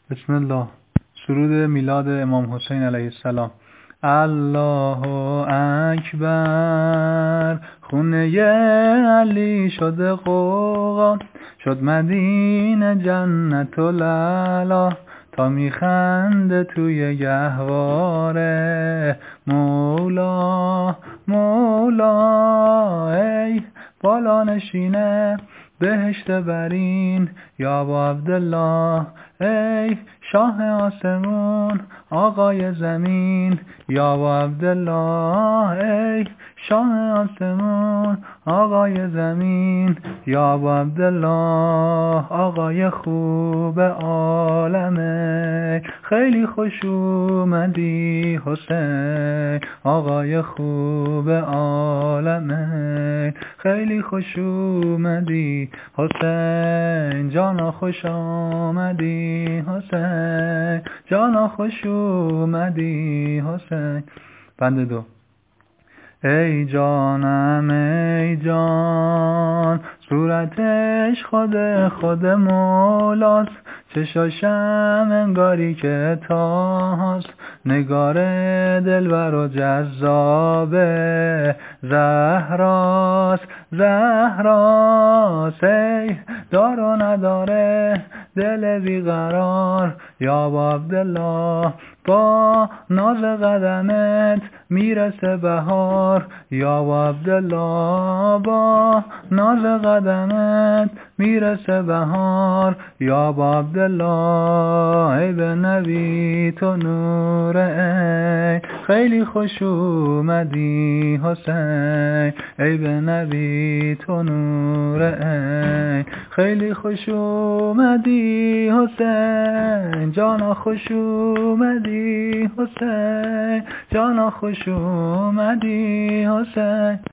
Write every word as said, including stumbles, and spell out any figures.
بسم الله. سرود میلاد امام حسین علیه السلام. الله اکبر، خونه علی شده غوغا، شد مدینه جنت و للا، تا میخنده توی گهواره. مولا مولا ای بالا نشینه بهشت برین، یا ابا عبدالله ای شاه آسمون آقای زمین، یا ابا عبدالله ای شاه آسمون آقای زمین، یا ابا عبدالله آقای خوب عالمه. خیلی خوش اومدی حسین آقای خوب عالمه، خیلی خوش اومدی حسین جانا، خوش آمدی حسین جانا، خوش اومدی حسین. بند دو. ای جانم ای جان، صورتش خود خود مولاست، چشاشم انگاری که تاست، نگار دلبر و جذابه، زهراست زهراست ای دار و نداره دل بیقرار، یا ابا عبدالله با ناز قدمت میرسه بهار، یا ابا عبدالله با ناز قدمت میرسه بهار، یا ابا عبدالله ای به نبی تو نور، ای خیلی خوش اومدی حسین ای به نبی تو نور، ای خیلی خوش اومدی حسین جانا، خوش اومدی حسین جانا، خوش اومدی حسین.